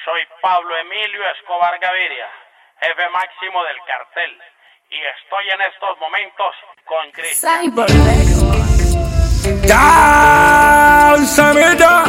Soy Pablo Emilio Escobar Gaviria, jefe máximo del cartel, y estoy en estos momentos con Cristian. Ya, semilla,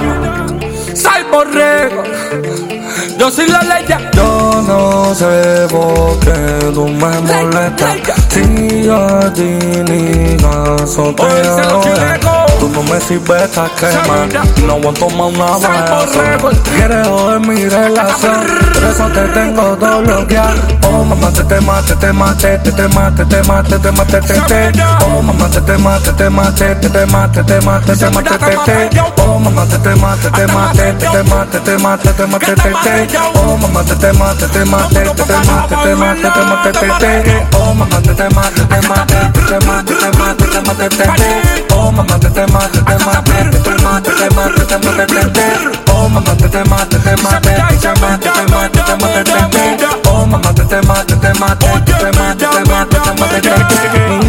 Cyborrego, yo soy la ley. Yo no sé por qué tú me molestas. Si a ti ni caso te hago, tú no me sirves esta quema, no aguanto más una bala. Quieres joder mi relación, por eso te tengo todo bloqueado. Oh mamá, te mate, te mate, te mate, te mate, te mate, te. Oh mamá, te mate, te mate, te mate, te mate, te mate, te. Oh mamá, te mate, te mate, te mate, te mate, te mate, te. Oh mamá, te mate, te mate, te mate, te mate, te mate, te. Oh mamá, te mate, te mate, te mate, te mate, te mate, te. Oh mamá, te mate, te mate, te mate, te mate, te mate, te. Oh mamá, te mate, te mate, te mate, te mate, te mate, te. Oh mamá, te mate, te mate, te mate, te mate, te mate, te.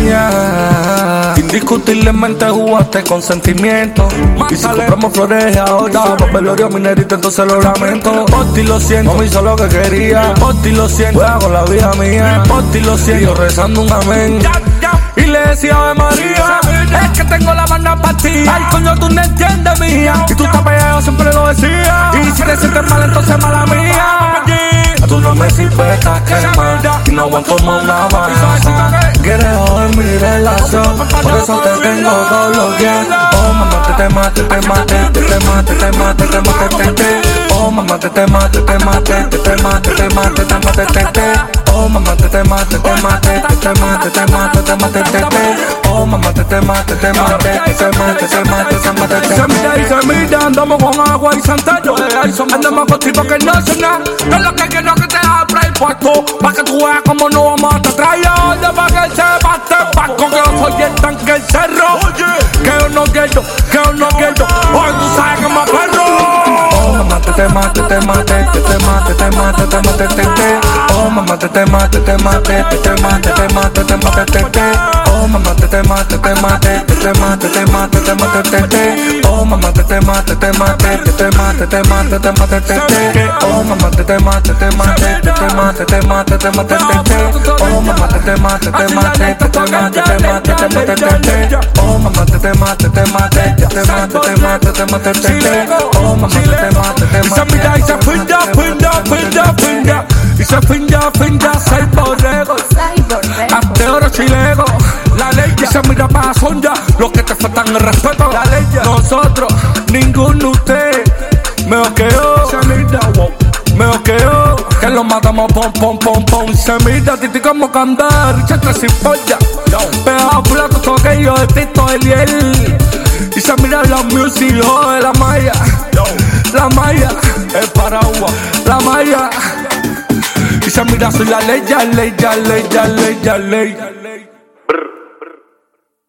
Mía, indiscutiblemente jugaste con sentimiento. Y si compramos flores ahora, papel velorio, mi negrito, entonces lo lamento. Por ti lo siento, no me hizo lo que quería. Por ti lo siento, juega con la vida mía. Por ti lo siento, y yo rezando un amén. Y le decía Ave María, es que tengo la mano partida. Ay, coño, tú no entiendes, mía. Y tú estás pegado, siempre lo decía. Y si te sientes mal, entonces mala mía. Tú no me sirves esta quema, y no aguanto más una baja. Quieres joder mi relación, por eso te tengo todos los días. Oh mamá, te mate, te mate, te mate, te mate, te mate, te. Oh mamá, te mate, te mate, te mate, te mate, te mate, te. Oh mamá, te mate, te mate, te mate, te mate, te mate, te. Oh mamá, te mate, te mate, te mate, te mate, te mate, te. Se mira y se mira, andamos con agua y santayo. Andamos con tipo que no sé nada. Yo lo que quiero que te abra el puesto, pa' que tú veas como no vamos a te traer. Oye, pa' que sepas te paco, que yo soy el tanque el cerro. Que yo no quiero, que yo no quiero. Hoy tú sabes que me aferro. Oh mamá, te mate, te mate, te mate, te mate, te mate, te. Oh mamá, te mate, te mate, te mate, te mate, te mate, te. Oh mamá, te mate, te mate, te mate, te mate, te mate, te. Oh mamá, te mate, te mate, te mate, te mate, te mate, te. Oh mamá, te mate, te mate, te mate, te mate, te mate, te. Oh mamá, te mate, te mate, te mate, te mate, te mate, te. Oh mamá, te mate, te mate, te mate, te mate, te mate, te. Oh mamá, te mate, te mate. Y se finda, finda, finda, finda. Y se finda, finda, Cyborrego. Hasta oro chilego. La ley y se mira pa' sonja. Los que te faltan el respeto. La ley nosotros, ninguno usted. Me oqueo, se mira, wow. Me oqueo, que lo matamos, pom, pom, pom, pom. Se mira, titi como candar, chata sin polla. Pegado plato, toque yo de Tito Eliel. Y se mira la music, lo de la malla. La malla, el paraguas, la malla. Y se mira, soy la ley, ya ley, ya ley, ya ley, ya ley.